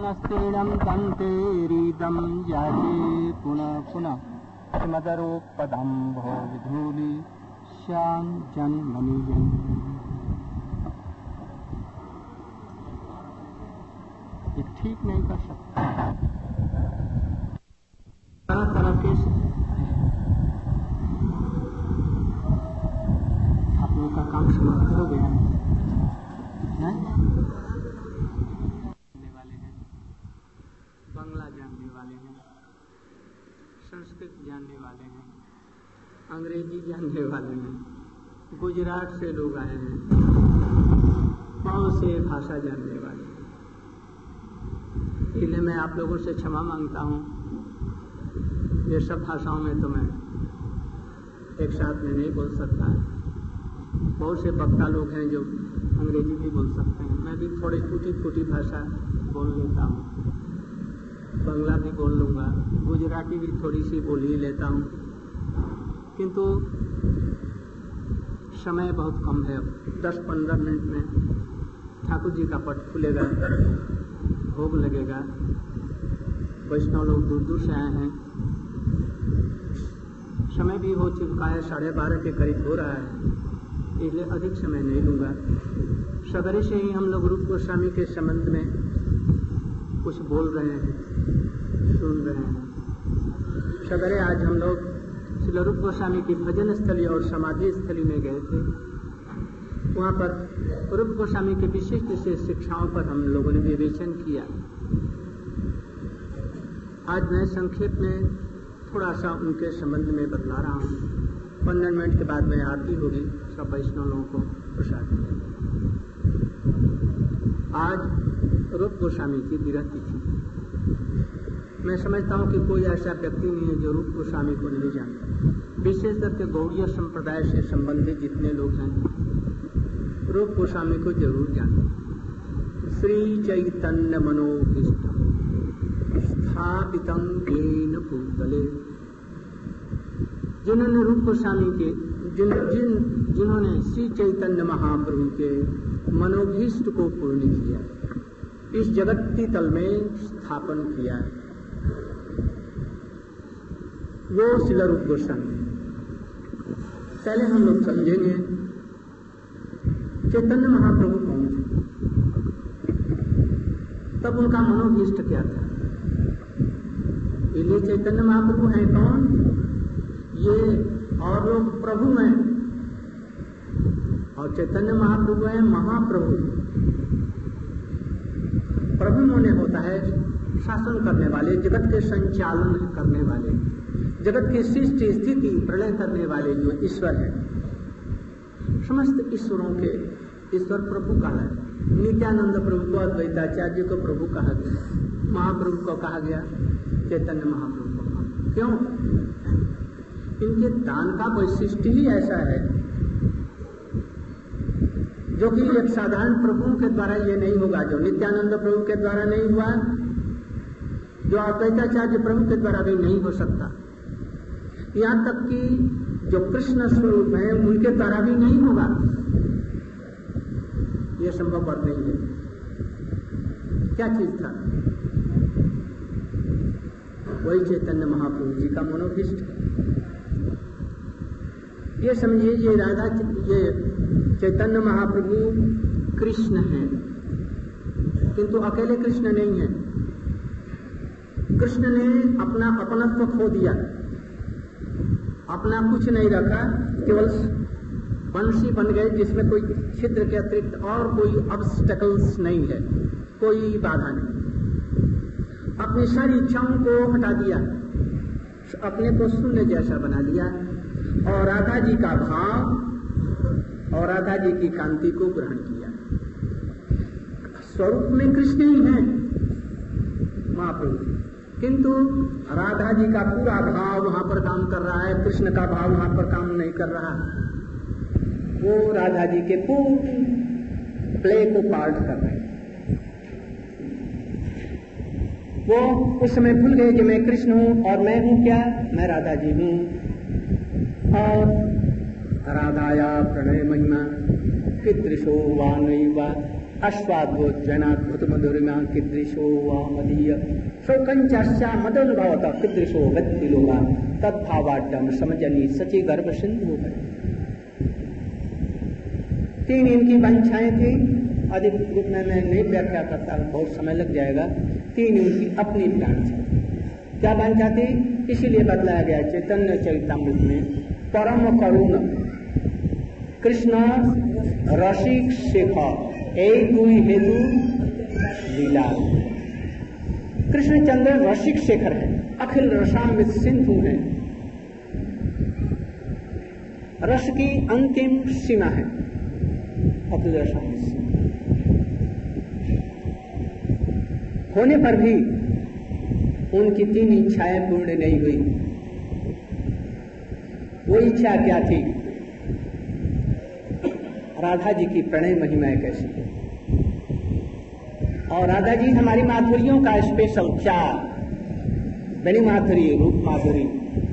पुनस्त्रीणं तन्तेरीदं याचे पुनः पुनः श्रीमदरूपदं भो विधूलि श्याम जन्मनिजन। ये ठीक नहीं कर सकता। तरह तरह के आप लोग का काम समाप्त हो गया है? जानने वाले हैं, बांग्ला जानने वाले हैं, संस्कृत जानने वाले हैं, अंग्रेजी जानने वाले हैं, गुजरात से लोग आए हैं, बहुत से भाषा जानने वाले हैं। इसलिए मैं आप लोगों से क्षमा मांगता हूँ। ये सब भाषाओं में तो मैं एक साथ में नहीं बोल सकता। बहुत से वक्ता लोग हैं जो अंग्रेजी भी बोल सकते हैं। मैं भी थोड़ी टूटी फूटी भाषा बोल लेता हूँ, बांग्ला भी बोल लूँगा, गुजराती भी थोड़ी सी बोल ही लेता हूँ, किंतु समय बहुत कम है। 10-15 मिनट में ठाकुर जी का पट खुलेगा, भोग लगेगा। वैष्णव लोग दूर दूर से आए हैं। समय भी हो चुका है, 12:30 के करीब हो रहा है, इसलिए अधिक समय नहीं लूँगा। सवेरे से ही हम लोग रूप गोस्वामी के संबंध में कुछ बोल रहे हैं, सुन रहे हैं। सवेरे आज हम लोग श्री रूप गोस्वामी की भजन स्थली और समाधि स्थली में गए थे। वहाँ पर रूप गोस्वामी के विशिष्ट विशेष शिक्षाओं पर हम लोगों ने विवेचन किया। आज मैं संक्षेप में थोड़ा सा उनके संबंध में बतला रहा हूँ। 15 मिनट के बाद में आरती होगी, सब वैष्णव लोगों को प्रसाद मिलेगा। आज रूप गोस्वामी की विरह तिथि। मैं समझता हूँ कि कोई ऐसा व्यक्ति नहीं है जो रूप गोस्वामी को नहीं जानता। विशेष करके गौड़ीय संप्रदाय से संबंधित जितने लोग हैं रूप गोस्वामी को जरूर जानते। श्री चैतन्य मनोभीष्टम स्थापितं येन भूतले। जिन्होंने रूप गोस्वामी के जिन्होंने श्री चैतन्य महाप्रभु के मनोभीष्ट को पूर्ण किया, इस जगत्ती तल में स्थापन किया, वो श्री रूप गोस्वामी। पहले हम लोग समझेंगे चैतन्य महाप्रभु कौन थे, तब उनका मनोभीष्ट क्या था। ये चैतन्य महाप्रभु हैं कौन? ये और लोग प्रभु हैं, और चैतन्य महाप्रभु हैं महाप्रभु। प्रभु होने होता है शासन करने वाले, जगत के संचालन करने वाले, जगत की सृष्टि स्थिति प्रलय करने वाले जो ईश्वर है। समस्त ईश्वरों के ईश्वर प्रभु कहा है। नित्यानंद प्रभु को, अद्वैताचार्य को प्रभु कहा गया, महाप्रभु को कहा गया, चैतन्य महाप्रभु को कहा। क्यों? इनके दान का वैशिष्ट ही ऐसा है जो कि एक साधारण प्रभु के द्वारा ये नहीं होगा, जो नित्यानंद प्रभु के द्वारा नहीं हुआ, जो अद्वैताचार्य प्रभु के द्वारा भी नहीं हो सकता। यहाँ तक कि जो कृष्ण स्वरूप है उनके द्वारा भी नहीं होगा, ये संभव बात नहीं है। क्या चीज था? वही चैतन्य महाप्रभु जी का मनोभीष्ट है। ये समझिए, ये चैतन्य महाप्रभु कृष्ण हैं, किंतु अकेले कृष्ण नहीं है। कृष्ण ने अपना अपनत्व खो दिया, अपना कुछ नहीं रखा, केवल बंसी बन गए जिसमें कोई छिद्र के अतिरिक्त और कोई ऑब्स्टेकल्स नहीं है, कोई बाधा नहीं। अपनी सारी इच्छाओं को हटा दिया, अपने को शून्य जैसा बना दिया, और राधा जी का भाव और राधा जी की कांति को ग्रहण किया। स्वरूप में कृष्ण ही है महाप्रभु, किंतु राधा जी का पूरा भाव वहां पर काम कर रहा है, कृष्ण का भाव वहां पर काम नहीं कर रहा। वो राधा जी के पूर्ण प्ले को पार्ट कर रहे हैं। वो उस समय भूल गए कि मैं कृष्ण हूं, और मैं हूं क्या? मैं राधा जी हूं। और राधाया प्रणय महिमा कीदृशो वा नैव अश्वाद्भुत जैनाद्भुत मधुरिमा कीदृशो वा मदीय शोकंचाश्चा मदनुभवत कीदृशो गतिलोगा तद्भावाड्डम समजनी सची गर्भ सिंधु है। तीन इनकी वांछाएं थी, अधिक रूप में मैं नहीं व्याख्या करता, बहुत समय लग जाएगा। तीन इनकी अपनी वांछा, क्या वांछा थी, इसीलिए बतलाया गया चैतन्य चरितामृत में, परम करुण कृष्ण रसिक शेखर एक दुई हेतु लीला। कृष्णचंद्र रसिक शेखर है, अखिल रसामृत सिंधु है, रस की अंतिम सीमा है अखिल रसामृत सिंधु। होने पर भी उनकी तीन इच्छाएं पूर्ण नहीं हुई। वो इच्छा क्या थी, राधा जी की प्रणय महिमाएं कैसी है, और राधा जी हमारी माधुरियों का स्पेशल चार, बनी माधुरी, रूप माधुरी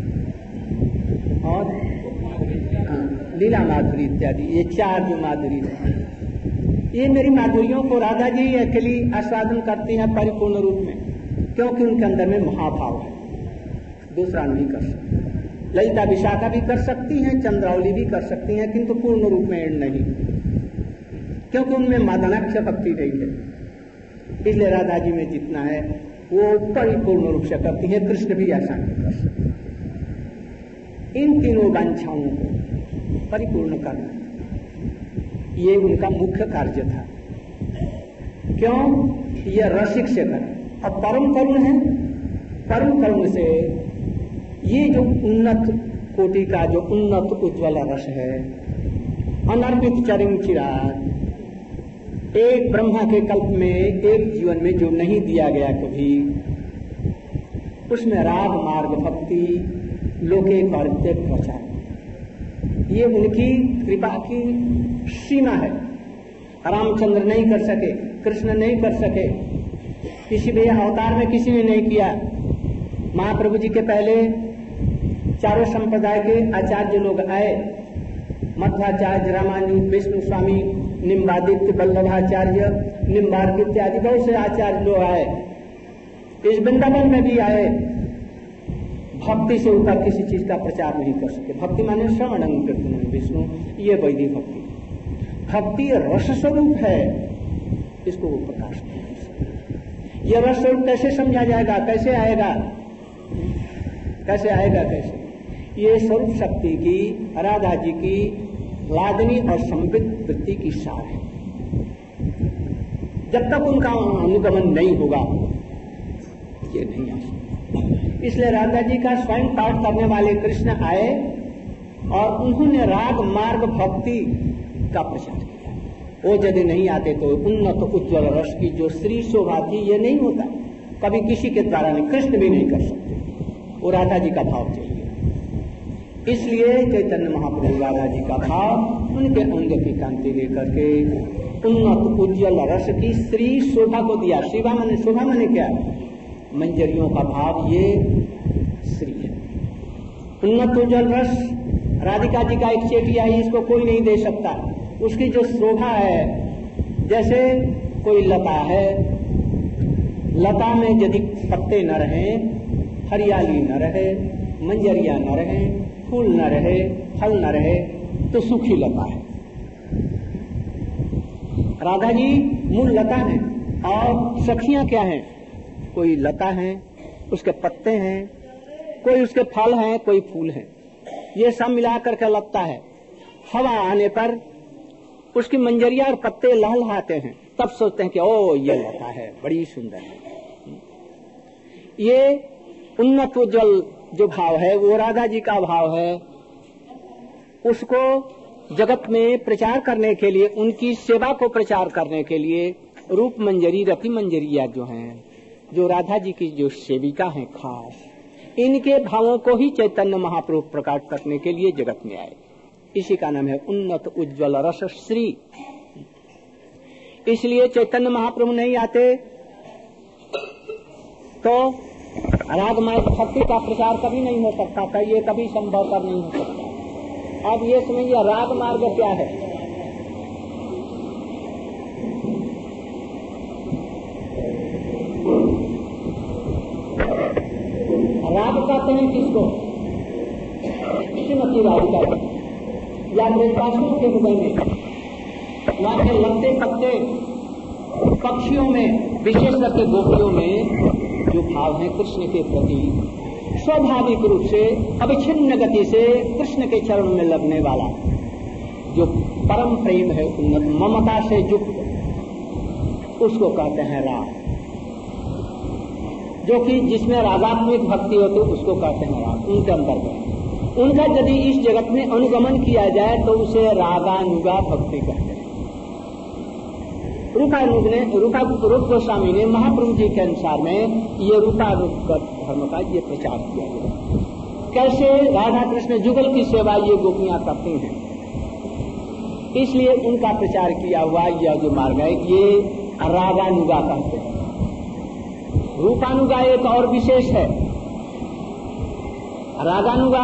और लीला माधुरी इत्यादि, ये चार जो माधुरी है, ये मेरी माधुरियों को राधा जी अकेली आस्वादन करती हैं परिपूर्ण रूप में, क्योंकि उनके अंदर में महाभाव है, दूसरा नहीं कर सकता। ललिता विशाखा भी कर सकती हैं, चंद्रावली भी कर सकती हैं, किंतु पूर्ण रूप में नहीं, क्योंकि उनमें मादनाक्ष भक्ति नहीं है। इसलिए राधा जी में जितना है वो परिपूर्ण रूप से करती है, कृष्ण भी ऐसा नहीं कर सकते। इन तीनों वांछाओं को परिपूर्ण करना ये उनका मुख्य कार्य था। क्यों, यह रसिक से कर, अब परम करुण है, परम करुण से ये जो उन्नत कोटि का जो उन्नत उज्ज्वल रस है, अनर्पित चरिम चिराग, एक ब्रह्मा के कल्प में, एक जीवन में जो नहीं दिया गया कभी, उसमें राग मार्ग भक्ति लोके कार्य प्रचार, ये उनकी कृपा की सीमा है। रामचंद्र नहीं कर सके, कृष्ण नहीं कर सके, किसी भी अवतार में किसी ने नहीं किया। महाप्रभु जी के पहले चारों संप्रदाय के आचार्य लोग आए, मध्वाचार्य, रामानुज, विष्णु स्वामी, निम्बादित्य, वल्लभाचार्य, निम्बार्क इत्यादि बहुत से आचार्य लोग आए। इस वृंदावन में भी आए, भक्ति से ऊपर किसी चीज का प्रचार नहीं कर सके। भक्ति माने श्रवणं कीर्तनं विष्णु, ये वैदिक भक्ति। भक्ति रस स्वरूप है, इसको वो प्रकाश नहीं कर सकते। यह रस स्वरूप कैसे समझा जाएगा, कैसे आएगा, कैसे आएगा, कैसे? ये स्वरूप शक्ति की, राधा जी की लादनी और संबित वृत्ति की सार है। जब तक उनका अनुगमन नहीं होगा ये नहीं आ सकता। इसलिए राधा जी का स्वयं पाठ करने वाले कृष्ण आए और उन्होंने राग मार्ग भक्ति का प्रचार किया। वो यदि नहीं आते तो उन्नत उज्ज्वल रस की जो श्री शोभा थी ये नहीं होता, कभी किसी के द्वारा नहीं, कृष्ण भी नहीं कर सकते। वो राधा जी का भाव चाहिए। इसलिए चैतन्य महाप्रभु राधा जी का भाव उनके अंग की कांति लेकर के उन्नत उज्ज्वल रस की श्री शोभा को दिया। शिवा माने, शोभा माने क्या, मंजरियों का भाव, ये श्री है। उन्नत उज्ज्वल रस राधिका जी का एक चेटिया है, इसको कोई नहीं दे सकता। उसकी जो शोभा है, जैसे कोई लता है, लता में यदि पत्ते न रहे, हरियाली न रहे, मंजरिया न रहे, फूल न रहे, फल न रहे, तो सूखी लता है। राधा जी मूल लता है और सखियां क्या हैं, कोई लता है, उसके पत्ते हैं, कोई उसके फल हैं, कोई फूल हैं, ये सब मिलाकर के लगता है। हवा आने पर उसकी मंजरिया और पत्ते लहलहाते हैं, तब सोचते हैं कि ओ ये लता है, बड़ी सुंदर है। ये उन्नत उज्ज्वल जो भाव है वो राधा जी का भाव है। उसको जगत में प्रचार करने के लिए, उनकी सेवा को प्रचार करने के लिए रूप मंजरी, रति मंजरिया जो हैं, जो राधा जी की जो सेविका हैं खास, इनके भावों को ही चैतन्य महाप्रभु प्रकट करने के लिए जगत में आए। इसी का नाम है उन्नत उज्ज्वल रस श्री। इसलिए चैतन्य महाप्रभु नहीं आते तो राग मार्ग भक्ति का प्रचार कभी नहीं हो सकता था, ये कभी संभव कर नहीं हो सकता। अब ये समझिए राग मार्ग क्या है। राग कहते हैं किसको? श्रीमती राधिका या ब्रजवासियों के हृदय में, वहां के लगते पत्ते पक्षियों में, विशेष करके गोपियों में जो भाव है कृष्ण के प्रति, स्वाभाविक रूप से अविच्छिन्न गति से कृष्ण के चरणों में लगने वाला जो परम प्रेम है, उन्नत ममता से युक्त, उसको कहते हैं राग। जो कि जिसमें रागात्मिक भक्ति हो तो उसको कहते हैं राग। उनके अंतर्गत उनका यदि इस जगत में अनुगमन किया जाए तो उसे रागानुगा भक्ति कहते हैं। रूप गोस्वामी ने महाप्रभु जी के अनुसार में ये रूपानुग धर्म का ये प्रचार किया गया। कैसे राधा कृष्ण जुगल की सेवा ये गोपियां करती हैं, इसलिए उनका प्रचार किया हुआ यह जो मार्ग है ये रागानुगा कहते हैं। रूपानुगा एक और विशेष है। रागानुगा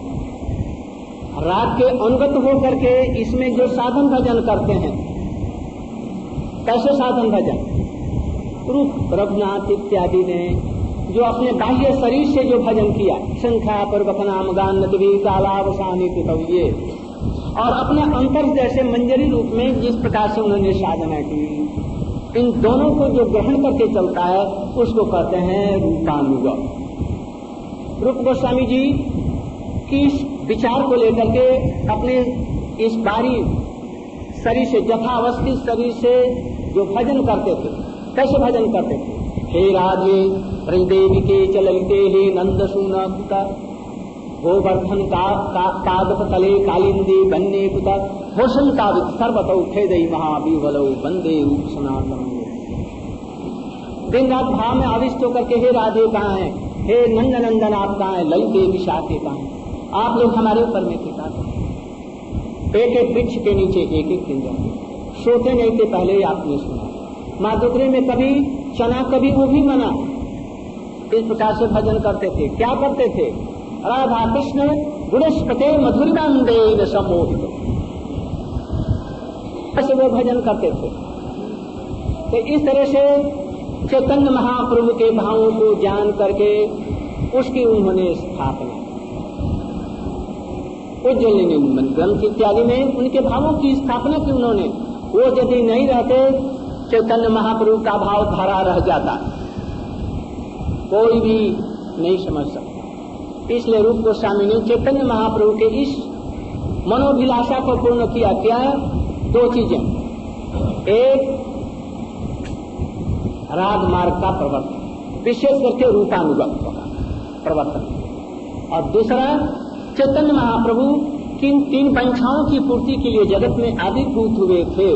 राग के अनुगत होकर के इसमें जो साधन भजन करते हैं, कैसे साधन भजन? रूप रघुनाथ इत्यादि ने जो अपने बाह्य शरीर से जो भजन किया, संख्या पूर्वक नाम गान नदवी कालावसानी ये, और अपने अंतर जैसे मंजरी रूप में जिस प्रकार से उन्होंने साधना की, इन दोनों को जो ग्रहण करके चलता है उसको कहते हैं रूपानुगा। रूप गोस्वामी जी की इस विचार को लेकर के अपने इस बारी शरीर से, यथावस्थित शरीर से जो भजन करते थे, कैसे भजन करते थे? हे राधे हृदेवी के चलते हे नंद सुना कुता, गोवर्धन कागप तले कालिंदी बन्ने कुता, होशन कावित सर्वतो खेदई महाबीवलो वंदे रूप सनातन। दिन रात भाव में आविष्ट होकर के हे राधे कहाँ हैं, हे नंद नंदन आप कहाँ हैं, ललिते विशाखे कहाँ हैं, आप लोग हमारे ऊपर में कृपा करें। एक एक वृक्ष के नीचे एक एक किंजन, सोते नहीं थे पहले ही आपने सुना। माधुकरी में कभी चना कभी वो भी मना, इस प्रकार से भजन करते थे। क्या करते थे? राधा कृष्ण गुणस्पते मधुरिमांदे सम्मोहित, ऐसे वो भजन करते थे। तो इस तरह से चैतन्य महाप्रभु के भावों को जान करके उसकी उन्होंने स्थापना, उज्जैन ग्रंथ इत्यादि में उनके भावों की स्थापना की उन्होंने। वो यदि नहीं रहते, चैतन्य महाप्रभु का भाव धरा रह जाता, कोई भी नहीं समझ सकता। इसलिए रूप गोस्वामी ने चैतन्य महाप्रभु के इस मनोभिलाषा को पूर्ण किया। क्या? दो चीजें, एक राग मार्ग का प्रवर्तन, विशेष करके रूपानुगत प्रवर्तन, और दूसरा चैतन्य महाप्रभु किन तीन वांछाओं की पूर्ति के लिए जगत में आविर्भूत हुए थे,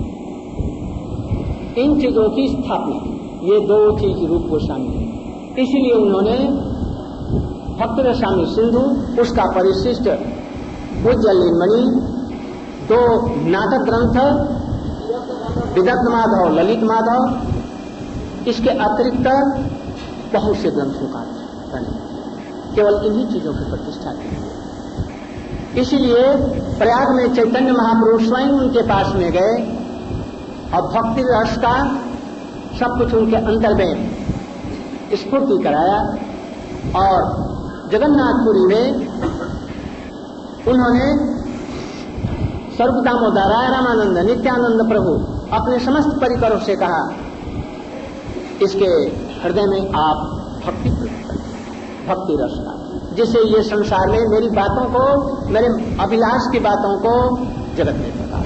इन चीजों की स्थापना। ये दो चीज रूप गोस्वामी, इसीलिए उन्होंने भक्त रसायन सिंधु, उसका परिशिष्ट उज्जैन मणि, दो नाटक ग्रंथ विदग्ध माधव, ललित माधव, इसके अतिरिक्त बहुत से ग्रंथों का केवल इन्हीं चीजों की प्रतिष्ठा की। इसीलिए प्रयाग में चैतन्य महाप्रभु स्वयं उनके पास में गए और भक्ति रस का सब कुछ उनके अंतर में स्फूर्ति कराया। और जगन्नाथपुरी में उन्होंने स्वरूप दामोदर, राय रामानंद, नित्यानंद प्रभु अपने समस्त परिकरों से कहा, इसके हृदय में आप भक्ति रस का, जिससे ये संसार में मेरी बातों को, मेरे अभिलाष की बातों को जगत में प्रकाश।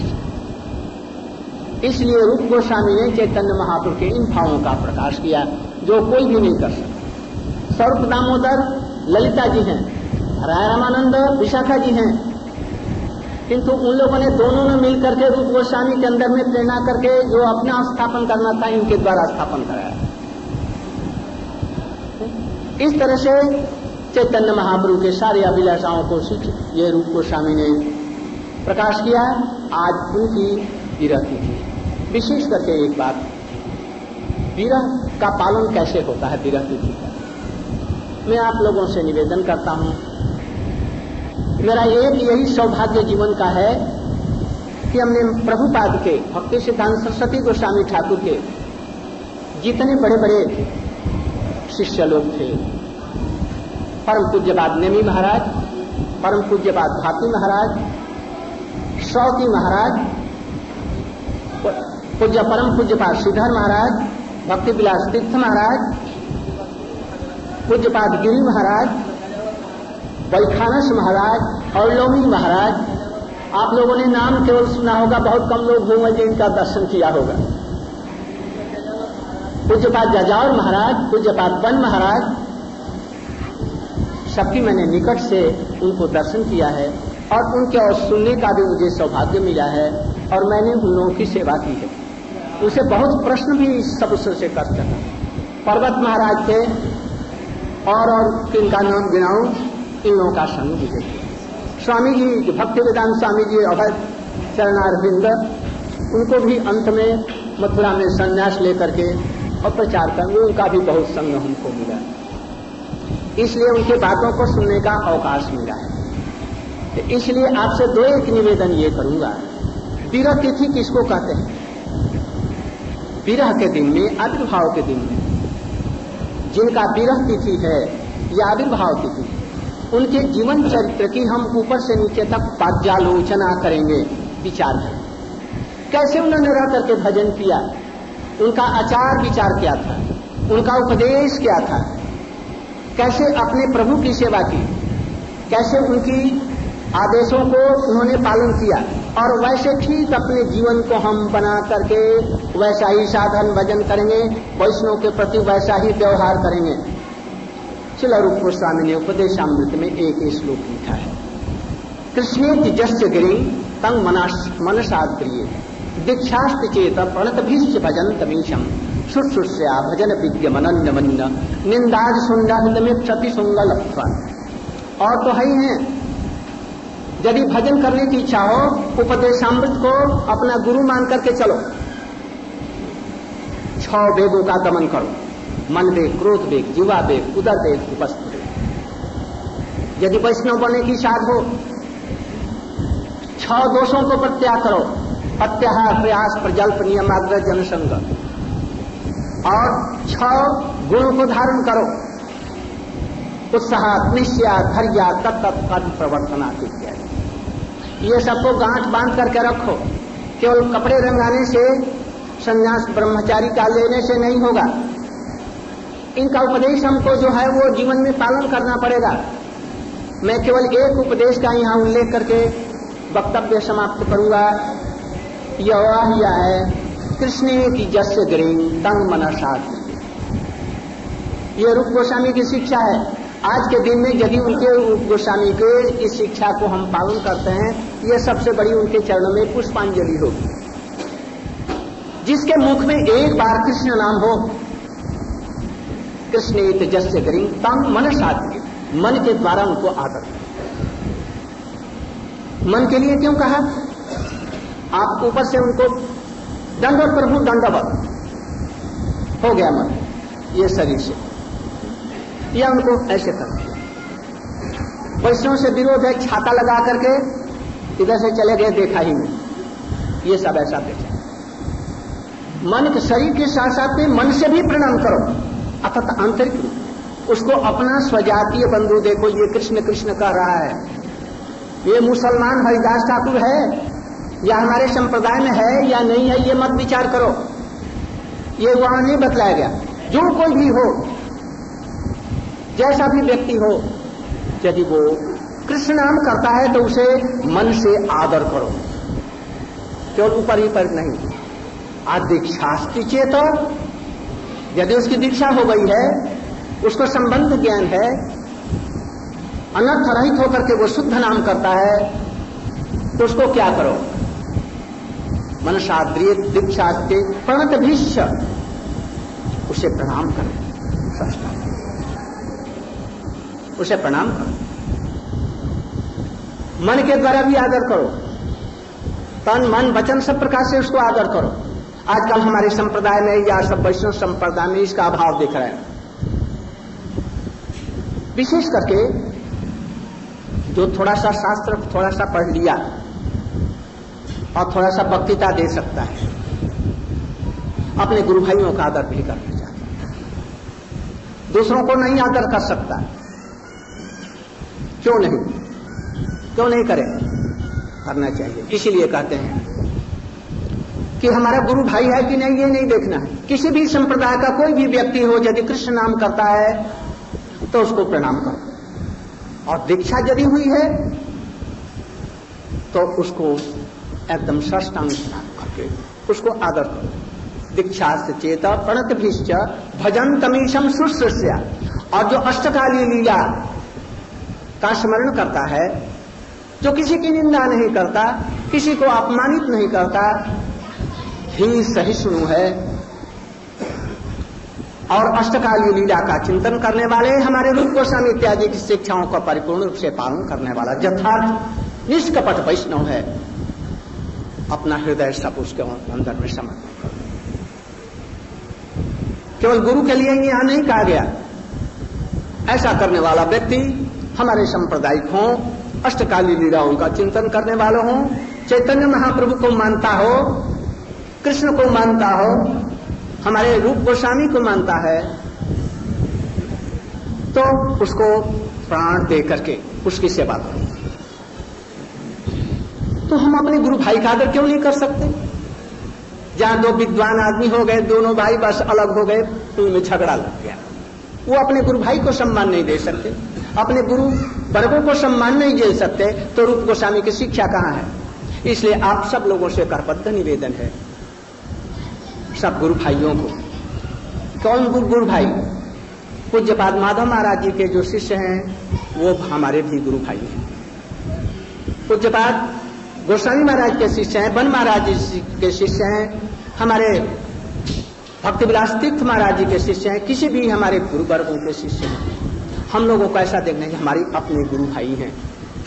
इसलिए रूप गोस्वामी ने चैतन्य महाप्रभु के इन भावों का प्रकाश किया जो कोई भी नहीं कर सकता। स्वरूप दामोदर ललिता जी हैं, राय रामानंद विशाखा जी हैं, किंतु उन लोगों ने दोनों ने मिलकर के रूप गोस्वामी के अंदर में प्रेरणा करके जो अपना स्थापन करना था, इनके द्वारा स्थापन कराया। इस तरह से चैतन्य महाप्रभु के सारे अभिलाषाओं को ये रूप गोस्वामी ने प्रकाश किया। आज उनकी विरह तिथि, विशेष करके एक बात, विरह का पालन कैसे होता है विरह तिथि का, मैं आप लोगों से निवेदन करता हूं। मेरा एक यही सौभाग्य जीवन का है कि हमने प्रभुपाद के, भक्ति सिद्धांत सरस्वती गोस्वामी ठाकुर के जितने बड़े बड़े शिष्य लोग थे, परम पूज्यपाद नेमी महाराज, परम पूज्यपाद भारती महाराज, शौकी महाराज, परम पूज्यपाद श्रीधर महाराज, भक्ति विलास तीर्थ महाराज, पूज्यपाद गिरी महाराज, वैखानस महाराज और लोमी महाराज। आप लोगों ने नाम केवल सुना होगा, बहुत कम लोग होंगे जिनका दर्शन किया होगा। पूज्यपाद जाजावर महाराज, पूज्यपाद बन महाराज, सबकी मैंने निकट से उनको दर्शन किया है और उनके और सुनने का भी मुझे सौभाग्य मिला है और मैंने उन लोगों की सेवा की है। उसे बहुत प्रश्न भी सब उससे कर सका। पर्वत महाराज थे और किनका नाम गिनाऊं, इन लोगों का संग भी देखिए। स्वामी जी भक्ति वेदांत स्वामी जी अभय चरणारविंद, उनको भी अंत में मथुरा में संन्यास लेकर के और प्रचार करने, उनका भी बहुत संग हमको मिला, इसलिए उनके बातों को सुनने का अवकाश मिला है। तो इसलिए आपसे दो एक निवेदन ये करूंगा, विरह तिथि किसको कहते हैं? विरह के दिन में, आविर्भाव के दिन में जिनका विरह तिथि है या आविर्भाव तिथि, उनके जीवन चरित्र की हम ऊपर से नीचे तक पर्यालोचना करेंगे, विचार करेंगे। कैसे उन्होंने रह करके भजन किया, उनका आचार विचार क्या था, उनका उपदेश क्या था, कैसे अपने प्रभु की सेवा की, कैसे उनकी आदेशों को उन्होंने पालन किया और वैसे ठीक अपने जीवन को हम बना करके वैसा ही साधन भजन करेंगे, वैष्णव के प्रति वैसा ही व्यवहार करेंगे। श्रील रूप गोस्वामी ने उपदेशामृत में एक श्लोक लिखा है, कृष्णेति जस्य गिरिं तं मनसा प्रिये दीक्षास्ति चेत प्रणतभिश्च भजन्तमीशम् शुश्रूष्या भजन विद्यमनन्य मन्न निंदाद सुंदर में क्षति सुंगलत्वा। और तो है ही है, यदि भजन करने की इच्छा हो, उपदेशामृत को अपना गुरु मान करके चलो। 6 वेगों का दमन करो, मन वेग, क्रोध वेग, जीवा वेग, उदर वेग, उपस्थ वेग। यदि वैष्णव बनने की साध हो, 6 दोषों को प्रत्याग करो, अत्याहार, प्रयास, प्रजल्प, नियमाग्रह, जनसंग, और 6 गुणों को धारण करो, उत्साह, निश्चय, धैर्य, तत्त प्रवर्तना इत्यादि। ये सबको गांठ बांध करके रखो। केवल कपड़े रंगाने से, संन्यास ब्रह्मचारी का लेने से नहीं होगा। इनका उपदेश हमको जो है वो जीवन में पालन करना पड़ेगा। मैं केवल एक उपदेश का यहाँ उल्लेख करके वक्तव्य समाप्त करूंगा। यह है कृष्णेति जस्य गिरिं तं मनसा। ये रूप गोस्वामी की शिक्षा है। आज के दिन में यदि उनके गोस्वामी के इस शिक्षा को हम पालन करते हैं, ये सबसे बड़ी उनके चरणों में पुष्पांजलि होगी। जिसके मुख में एक बार कृष्ण नाम हो, कृष्णेति जस्य गिरिं तं मनसा, मन के द्वारा उनको आदर। मन के लिए क्यों कहा? आप ऊपर से उनको दंडवत प्रभु दंडवत हो गया मन, ये शरीर से, या उनको ऐसे कर। वैष्णव से विरोध है, छाता लगा करके इधर से चले गए, देखा ही नहीं, ये सब ऐसा देखा। मन के शरीर के साथ साथ में मन से भी प्रणाम करो, अर्थात आंतरिक उसको अपना स्वजातीय बंधु देखो। ये कृष्ण कृष्ण कह रहा है, ये मुसलमान हरिदास ठाकुर है या हमारे संप्रदाय में है या नहीं है, ये मत विचार करो। ये वहां नहीं बतलाया गया। जो कोई भी हो, जैसा भी व्यक्ति हो, यदि वो कृष्ण नाम करता है तो उसे मन से आदर करो, केवल ऊपर ही पर नहीं। दीक्षास्ति चेत, यदि उसकी दीक्षा हो गई है, उसको संबंध ज्ञान है, अनर्थ रहित होकर के वो शुद्ध नाम करता है, तो उसको क्या करो? मनसाद्रिय दीक्षास्ते प्रणत भीष्य, उसे प्रणाम करो, उसे प्रणाम करो। मन के द्वारा भी आदर करो, तन मन वचन सब प्रकार से उसको आदर करो। आजकल हमारे संप्रदाय में या सब वैष्णव संप्रदाय में इसका अभाव दिख रहा है। विशेष करके जो थोड़ा सा शास्त्र थोड़ा सा पढ़ लिया और थोड़ा सा वक्तृता दे सकता है, अपने गुरु भाइयों का आदर भी करना चाहिए। दूसरों को नहीं आदर कर सकता? क्यों नहीं करे? करना चाहिए। इसीलिए कहते हैं कि हमारा गुरु भाई है कि नहीं, ये नहीं देखना है। किसी भी संप्रदाय का कोई भी व्यक्ति हो, यदि कृष्ण नाम करता है तो उसको प्रणाम करो, और दीक्षा यदि हुई है तो उसको एकदम साष्टांग प्रणाम करके उसको आदर करो। दीक्षा से चेत प्रणत भीश्च भजन तमीशम शुश्रूष्या। और जो अष्टकालीय लीला का स्मरण करता है, जो किसी की निंदा नहीं करता, किसी को अपमानित नहीं करता, ही सहिष्णु है और अष्टकालीय लीला का चिंतन करने वाले, हमारे रूप गोस्वामी इत्यादि की शिक्षाओं का परिपूर्ण रूप से पालन करने वाला यथार्थ निष्कपट वैष्णव है। अपना हृदय सब उसके अंदर में समर्पण कर। केवल गुरु के लिए ही यहां नहीं कहा गया। ऐसा करने वाला व्यक्ति हमारे सांप्रदायिक हों, अष्टकालीय लीलाओं का चिंतन करने वाले हों, चैतन्य महाप्रभु को मानता हो, कृष्ण को मानता हो, हमारे रूप गोस्वामी को मानता है, तो उसको प्राण दे करके उसकी सेवा करो। तो हम अपने गुरु भाई का आदर क्यों नहीं कर सकते? जहां दो विद्वान आदमी हो गए, दोनों भाई बस अलग हो गए, उनमें झगड़ा लग गया, वो अपने गुरु भाई को सम्मान नहीं दे सकते, अपने गुरु वर्गों को सम्मान नहीं दे सकते, तो रूप गोस्वामी की शिक्षा कहां है? इसलिए आप सब लोगों से करबद्ध निवेदन है, सब गुरु भाइयों को। कौन गुरु भाई? पूज्यपाद माधव महाराज जी के जो शिष्य हैं वो हमारे भी गुरु भाई हैं। पूज्यपाद गोस्वामी महाराज के शिष्य हैं, बन महाराज जी के शिष्य हैं, हमारे भक्ति विलास तीर्थ महाराज जी के शिष्य हैं, किसी भी हमारे गुरु वर्गों के शिष्य हैं। हम लोगों को ऐसा देखना है कि हमारे अपने गुरु भाई हैं।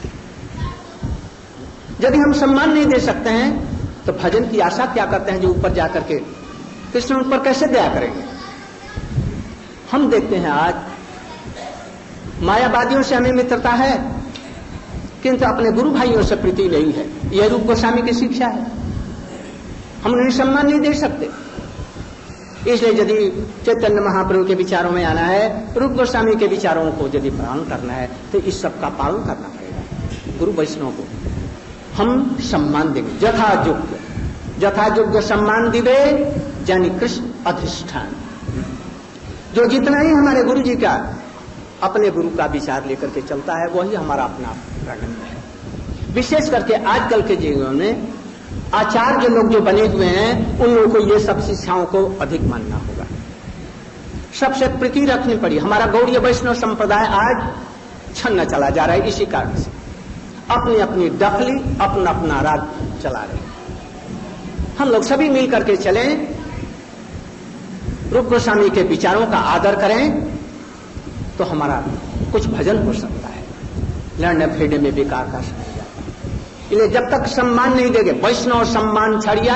यदि हम सम्मान नहीं दे सकते हैं तो भजन की आशा क्या करते हैं? जो ऊपर जाकर के कृष्ण उन पर कैसे दया करेंगे? हम देखते हैं आज मायावादियों से हमें मित्रता है, किंतु अपने गुरु भाइयों से प्रीति नहीं है। यह रूप गोस्वामी की शिक्षा है। हम उन्हें सम्मान नहीं दे सकते। इसलिए यदि चैतन्य महाप्रभु के विचारों में आना है, रूप गोस्वामी के विचारों को यदि पालन करना है, तो इस सब का पालन करना पड़ेगा। गुरु वैष्णव को हम सम्मान देंगे, यथायोग्य सम्मान दिवे यानी कृष्ण अधिष्ठान। जो जितना ही हमारे गुरु जी का अपने गुरु का विचार लेकर के चलता है, वही हमारा अपना प्रणम्य है। विशेष करके आजकल के जीवन में आचार्य लोग जो बने हुए हैं, उन लोगों को ये सब शिक्षाओं को अधिक मानना होगा, सबसे प्रीति रखनी पड़ी। हमारा गौड़ीय वैष्णव संप्रदाय आज छन्न चला जा रहा है, इसी कारण से अपनी अपनी दखली, अपना अपना राज चला रहे हैं। हम लोग सभी मिल करके चलें, रूप गोस्वामी के विचारों का आदर करें, तो हमारा कुछ भजन हो सकता है। लड़ने फेड़ने में बेकार का समय जाता है। इसलिए जब तक सम्मान नहीं देंगे, वैष्णव सम्मान छड़िया,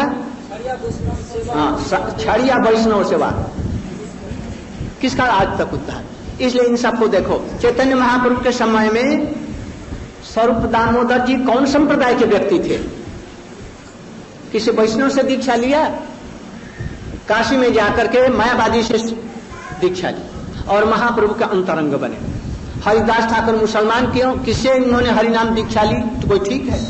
हाँ छड़िया वैष्णव सेवा, किसका आज तक उद्धार? इसलिए इन सबको देखो। चैतन्य महाप्रभु के समय में स्वरूप दामोदर जी कौन संप्रदाय के व्यक्ति थे? किसी वैष्णव से दीक्षा लिया? काशी में जाकर के मायावादी से दीक्षा ली और महाप्रभु का अंतरंग बने। हरिदास ठाकुर मुसलमान क्यों? किससे इन्होंने हरिनाम दीक्षा ली? तो कोई ठीक है?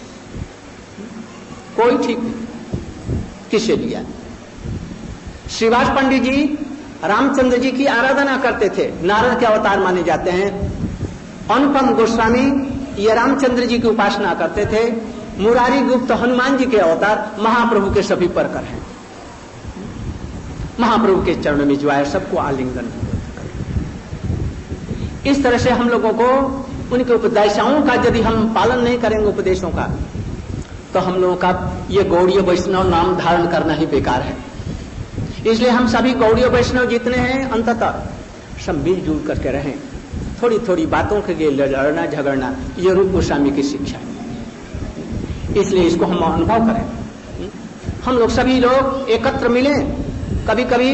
कोई ठीक नहीं। किससे लिया? श्रीवास पंडित जी रामचंद्र जी की आराधना करते थे, नारद के अवतार माने जाते हैं। अनुपम गोस्वामी ये रामचंद्र जी की उपासना करते थे। मुरारी गुप्त हनुमान जी के अवतार, महाप्रभु के सभी परकर हैं। महाप्रभु के चरणों में जो आए सबको आलिंगन। इस तरह से हम लोगों को उनके उपदेशों का यदि हम पालन नहीं करेंगे, उपदेशों का, तो हम लोगों का ये गौड़ीय वैष्णव नाम धारण करना ही बेकार है। इसलिए हम सभी गौड़ीय वैष्णव जितने हैं, अंततः सब मिलजुल करके रहें। थोड़ी थोड़ी बातों के लिए लड़ना झगड़ना, ये रूप गोस्वामी की शिक्षा है। इसलिए इसको हम अनुभव करें। हम लोग सभी लोग एकत्र मिलें, कभी कभी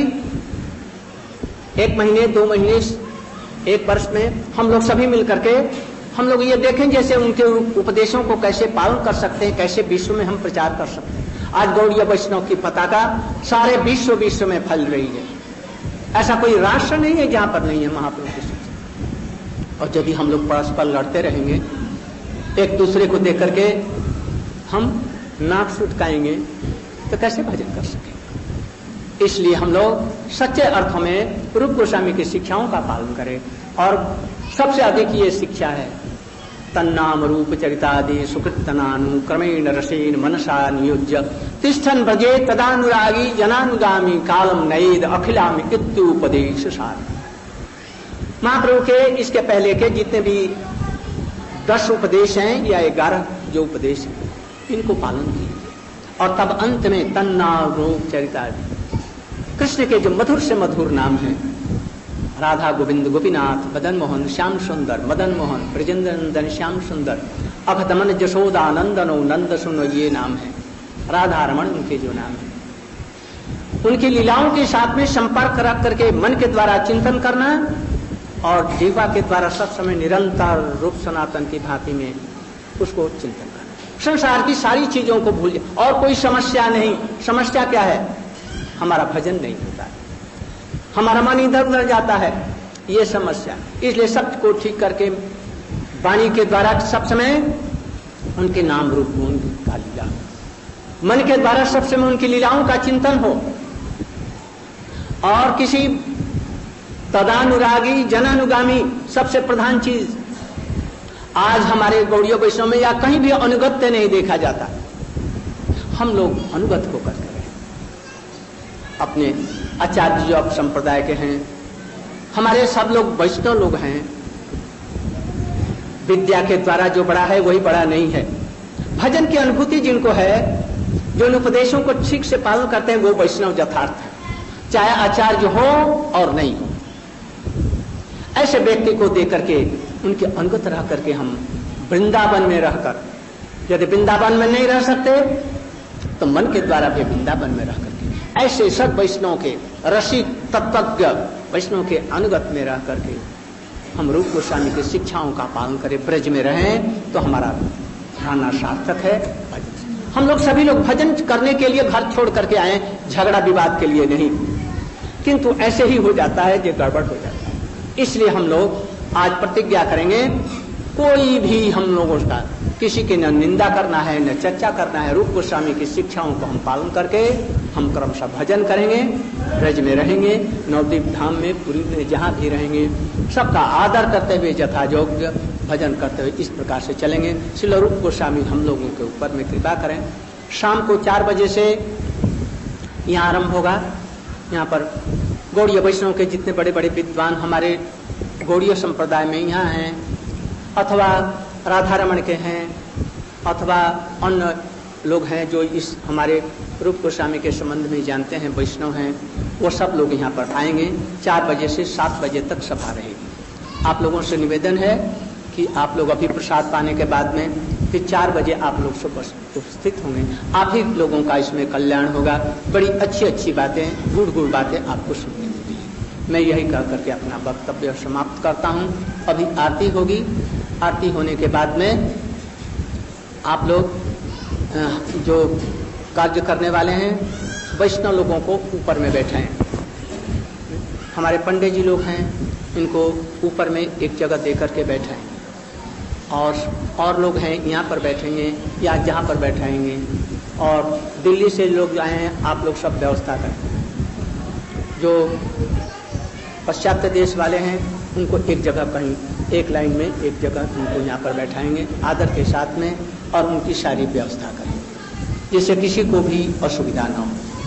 1 महीने 2 महीने 1 वर्ष में हम लोग सभी मिल करके हम लोग ये देखें जैसे उनके उपदेशों को कैसे पालन कर सकते हैं, कैसे विश्व में हम प्रचार कर सकते हैं। आज गौड़ीय वैष्णव की पताका सारे विश्व में फैल रही है। ऐसा कोई राष्ट्र नहीं है जहां पर नहीं है महाप्रभु की शिक्षा। और यदि हम लोग परस्पर लड़ते रहेंगे, एक दूसरे को देख करके हम नाक सुटकाएंगे, तो कैसे भजन कर सकेंगे? इसलिए हम लोग सच्चे अर्थों में रूप गोस्वामी की शिक्षाओं का पालन करें। और सबसे अधिक ये शिक्षा है, तन्नाम रूप चरितादि सुकृतनानु क्रमेण रसेन मनसा नियोज्य तिष्ठन भजे तदानुरागी जनानुगामी कालम नैद अखिलामी इत्युपदेश सार। महाप्रभु के इसके पहले के जितने भी 10 उपदेश हैं या 11 जो उपदेश हैं, इनको पालन कीजिए। और तब अंत में तन्नाम रूप चरितादि, कृष्ण के जो मधुर से मधुर नाम है, राधा गोविंद गोपीनाथ मदन मोहन श्याम सुंदर, मदन मोहन ब्रजेंद्र नंदन श्याम सुंदर, अभतमन जशोदा नंदनो नंद सुनो, ये नाम है राधा रमण, उनके जो नाम है। उनकी लीलाओं के साथ में संपर्क रख करके मन के द्वारा चिंतन करना और जीवा के द्वारा सब समय निरंतर रूप सनातन की भांति में उसको चिंतन करना। संसार की सारी चीजों को भूल जाए और कोई समस्या नहीं। समस्या क्या है? हमारा भजन नहीं होता है, हमारा मन इधर उधर जाता है, ये समस्या। इसलिए सब को ठीक करके वाणी के द्वारा सब समय उनके नाम रूप गुण का लीला, मन के द्वारा सब समय उनकी लीलाओं का चिंतन हो। और किसी तदानुरागी जनानुगामी, सबसे प्रधान चीज आज हमारे गौड़ीय वैष्णव में या कहीं भी अनुगत्य नहीं देखा जाता। हम लोग अनुगत होकर करें। अपने आचार्य जो अब संप्रदाय के हैं, हमारे सब लोग वैष्णव लोग हैं। विद्या के द्वारा जो बड़ा है वही बड़ा नहीं है। भजन की अनुभूति जिनको है, जो उन उपदेशों को ठीक से पालन करते हैं, वो वैष्णव यथार्थ है, चाहे आचार्य हो और नहीं हो। ऐसे व्यक्ति को देकर के उनके अनुगत रह करके हम वृंदावन में रहकर, यदि वृंदावन में नहीं रह सकते तो मन के द्वारा भी वृंदावन में रह करके ऐसे सब वैष्णव के रसिक तत्वज्ञ वैष्णव के अनुगत में रह करके हम रूप गोस्वामी की शिक्षाओं का पालन करें, ब्रज में रहें, तो हमारा रहना सार्थक है। हम लोग सभी लोग भजन करने के लिए घर छोड़ करके आए, झगड़ा विवाद के लिए नहीं, किंतु ऐसे ही हो जाता है जो गड़बड़ हो जाता है। इसलिए हम लोग आज प्रतिज्ञा करेंगे, कोई भी हम लोगों का किसी की न निंदा करना है न चर्चा करना है। रूप गोस्वामी की शिक्षाओं को हम पालन करके हम क्रमशः भजन करेंगे, ब्रज में रहेंगे, नवद्वीप धाम में पुरी में जहाँ भी रहेंगे, सबका आदर करते हुए यथायोग्य भजन करते हुए इस प्रकार से चलेंगे। श्रील रूप गोस्वामी हम लोगों के ऊपर में कृपा करें। शाम को 4 बजे से यहाँ आरंभ होगा। यहाँ पर गौड़ीय वैष्णव के जितने बड़े बड़े विद्वान हमारे गौड़ीय संप्रदाय में यहाँ हैं, अथवा राधा रमण के हैं, अथवा अन्य लोग हैं जो इस हमारे रूप गोस्वामी के संबंध में जानते हैं, वैष्णव हैं, वो सब लोग यहाँ पर आएंगे। 4 बजे से 7 बजे तक सभा रहेगी। आप लोगों से निवेदन है कि आप लोग अभी प्रसाद पाने के बाद में फिर 4 बजे आप लोग सब उपस्थित होंगे। आप ही लोगों का इसमें कल्याण होगा। बड़ी अच्छी अच्छी बातें, गुड़ बातें आपको सुनने मिलेंगी। मैं यही कह करके अपना वक्तव्य समाप्त करता हूँ। अभी आरती होगी। आरती होने के बाद में आप लोग जो कार्य करने वाले हैं, वैष्णव लोगों को ऊपर में बैठाएं। हमारे पंडित जी लोग हैं, इनको ऊपर में एक जगह दे करके बैठाएं। और लोग हैं यहाँ पर बैठेंगे या जहाँ पर बैठाएंगे। और दिल्ली से लोग आए हैं, आप लोग सब व्यवस्था करें। जो पाश्चात्य देश वाले हैं उनको एक जगह कहीं एक लाइन में एक जगह उनको यहाँ पर बैठाएंगे आदर के साथ में, और उनकी सारी व्यवस्था करें जिससे किसी को भी असुविधा ना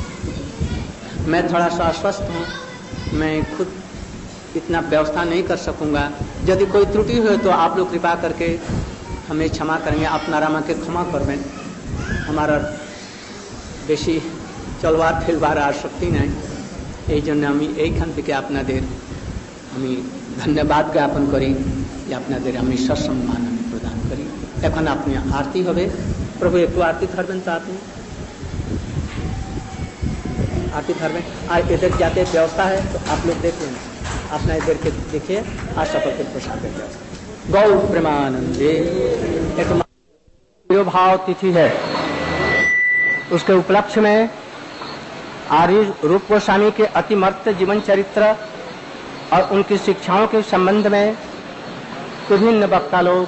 हो। मैं थोड़ा सा अस्वस्थ हूँ, मैं खुद इतना व्यवस्था नहीं कर सकूँगा। यदि कोई त्रुटि हो तो आप लोग कृपा करके हमें क्षमा करेंगे। अपना रामा के क्षमा करवें। हमारा बेशी चलवार फिलवार आसक्ति नहीं, এই জন্য আমি এইখান থেকে আপনাদের আমি ধন্যবাদ জ্ঞাপন করি যে আপনাদের আমি সসম্মান আমি প্রদান করি। এখন আপনি আরতি হবে। প্রভু একটু আরতি ধরবেন তো আপনি आरती धर्म आज इधर जाते व्यवस्था है तो आप लोग देख लेना, अपना इधर के देखिए आज सफल के प्रसाद व्यवस्था। गौ प्रेमानंदे एक भाव तिथि है, उसके उपलक्ष्य में आर्य रूप गोस्वामी के अतिमर्त जीवन चरित्र और उनकी शिक्षाओं के संबंध में विभिन्न वक्ता लोग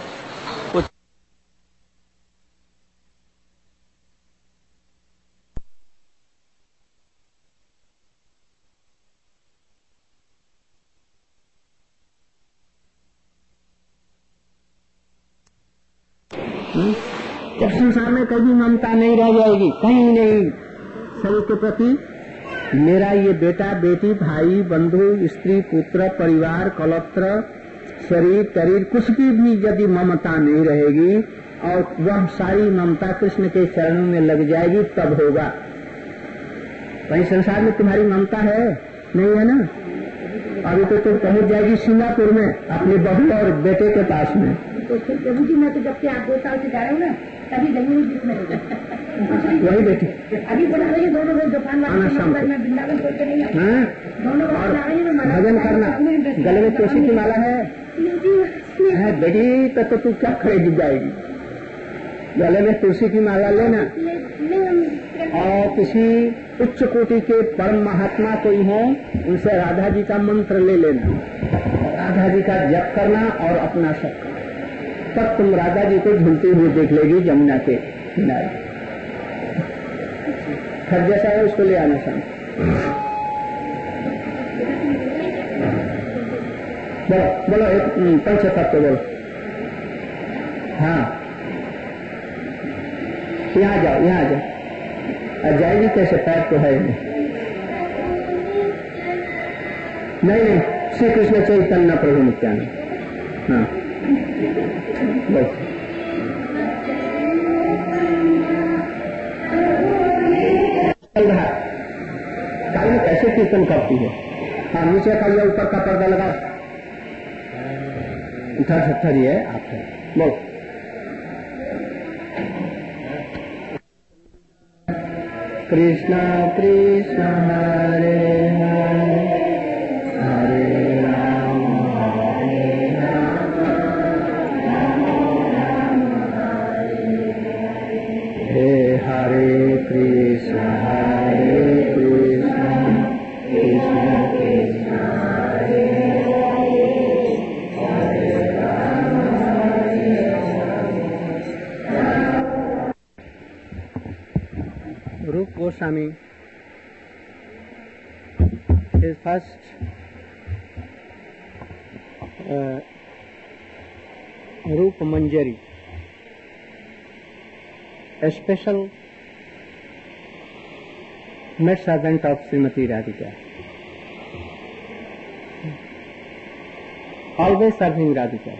जब संसार में कभी ममता नहीं रह जाएगी, कहीं नहीं, सभी के प्रति मेरा ये बेटा बेटी भाई बंधु स्त्री पुत्र परिवार कलत्र शरीर तरीर कुछ की भी यदि ममता नहीं रहेगी और वह सारी ममता कृष्ण के चरणों में लग जाएगी तब होगा। कहीं संसार में तुम्हारी ममता है नहीं है ना? अभी तो तुम पहुंच जाएगी सिंगापुर में अपनी बहू और बेटे के पास में। तो फिर प्रभु जी मैं तो जब से आप 2 साल से जा रहे हो ना तभी जमीन जिसमें वही बेटी अभी बना रही है दोनों लोग दुकान में वृंदावन छोड़ के नहीं दोनों भजन करना। गले में तुलसी की माला है बेटी तो तू क्या खरीद जाएगी? गले में तुलसी की माला लेना और किसी उच्च कोटि के परम महात्मा कोई हो उनसे राधा जी का मंत्र ले लेना, राधा जी का जप करना और अपना सब करना, तब तुम राधा जी को झूलती हुई देख लेगी जमुना के किनारे। खर जैसा है उसको ले आना सामने। बोलो बोलो एक पंच तत्व बोलो। हाँ यहाँ जाओ यहाँ जाओ। जाएगी कैसे? पैर तो है नहीं श्री कृष्ण चैतन्य प्रभु नित्यानंद। हाँ बस काल में कैसे कीर्तन करती है? हाँ नीचे का ये ऊपर का पर्दा लगा ठहरी है आप बोल। कृष्णा कृष्णा हरे हरे हरे राम हे हरे Krishna Krishna Krishna Rup Goswami, his first Rup Manjari, a special maid servant of Srimati Radhika, always serving Radhika.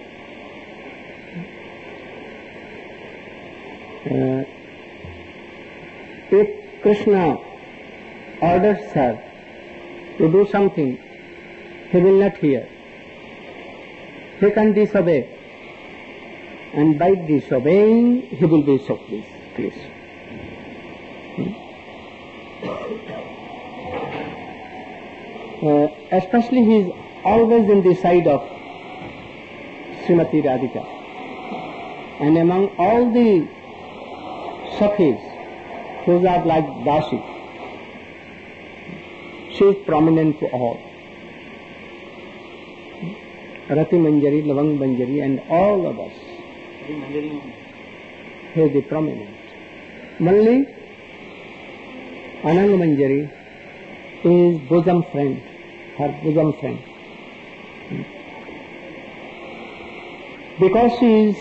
If Krishna orders her to do something, he will not hear. He can disobey, and by disobeying, he will be so pleased. Especially he is always in the side of Srimati Radhika. And among all the Sakhis, who are like Dasi, she is prominent to all. Rati Manjari, Lavang Manjari and all others. He is the prominent. Only Anang Manjari is bosom friend, her bosom friend. Because she is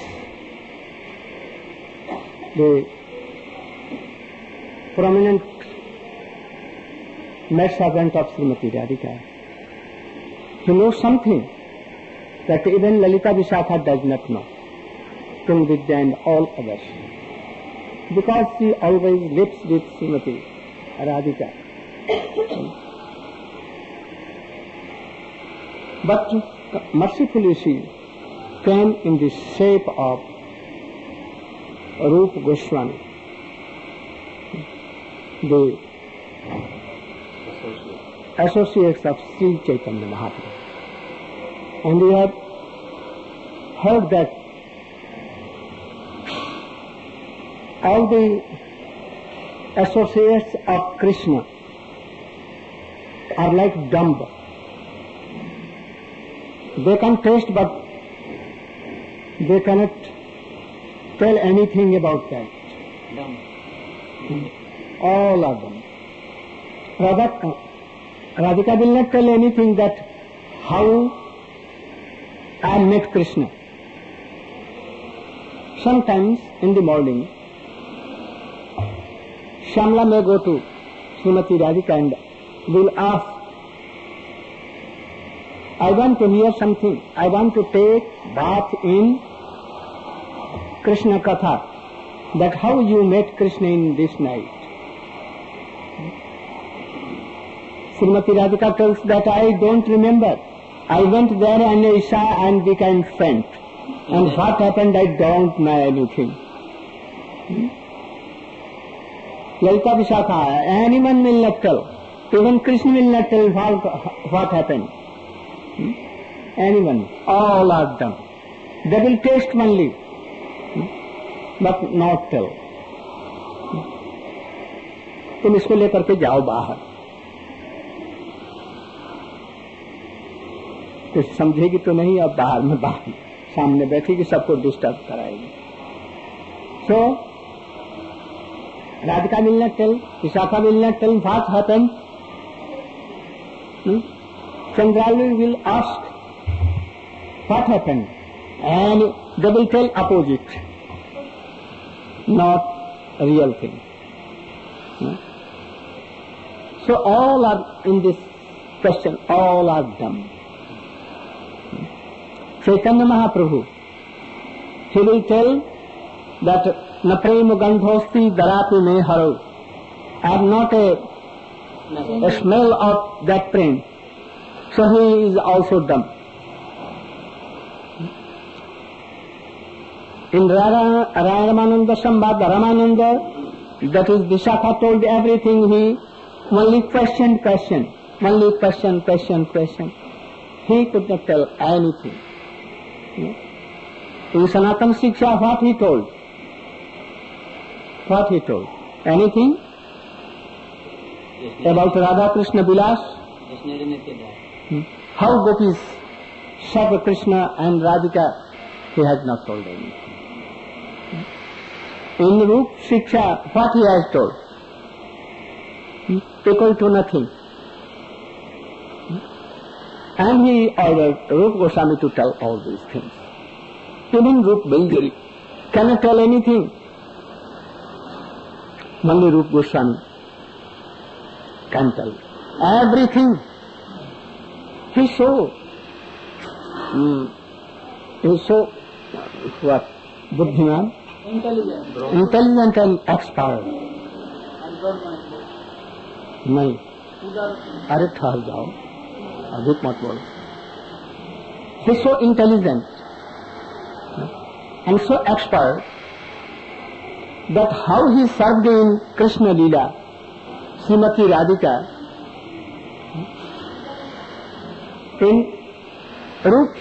the prominent maid servant of Srimati Radhika, he knows something that even Lalita Vishakha does not know, Tung Vidya and all others. Because she always lives with Srimati Radhika. But mercifully she came in the shape of Rup Goswami, the associates of Sri Chaitanya Mahaprabhu. And we have heard that all the associates of Krishna are like dumb. They can taste but they cannot tell anything about that. All of them. Radhika will not tell anything that how I met Krishna. Sometimes in the morning, Shyamala may go to Srimati Radhika and will ask, I want to hear something. I want to take bath in Krishna Katha. That how you met Krishna in this night. Srimati Radhika tells that I don't remember. I went there and I saw and became faint. And what happened I don't know anything. Lalita Vishakha, anyone will not tell. Even Krishna will not tell what happened. Anyone, all are done. They will taste only, but not tell. तुम इसको लेकर के जाओ बाहर. तो समझेगी तो नहीं, अब बाहर में बाहर सामने बैठेगी, सबको डिस्टर्ब कराएगी. So Radhika will not tell, Vishakha will not tell what happened. Chandrali will ask what happened, and they will tell opposite, not real thing. So all are in this question, all are dumb. Chaitanya Mahaprabhu, he will tell that na prema gandhosti darapi me haro. I am not a smell of that prem. So he is also dumb. In Ramananda Sambad, Ramananda, that is Vishakha told everything, he only questioned. Only question. He could not tell anything. In Sanatana Shiksha, what he told? Anything? About Radha Krishna Vilas? How gopis serve Krishna and Radhika, he has not told anything. In Rup Shiksha, what he has told? Equal to nothing. And he ordered Rup Goswami to tell all these things. Even Rup Bilgiri cannot tell anything. Only Rup Goswami can tell everything. He's so what? Buddhiman? Intelligent and expert. नहीं, अरे ठहर जाओ, अधिक मत बोलो. He's so intelligent and so expert that how he served in Krishna Leela, Srimati Radhika, in Rup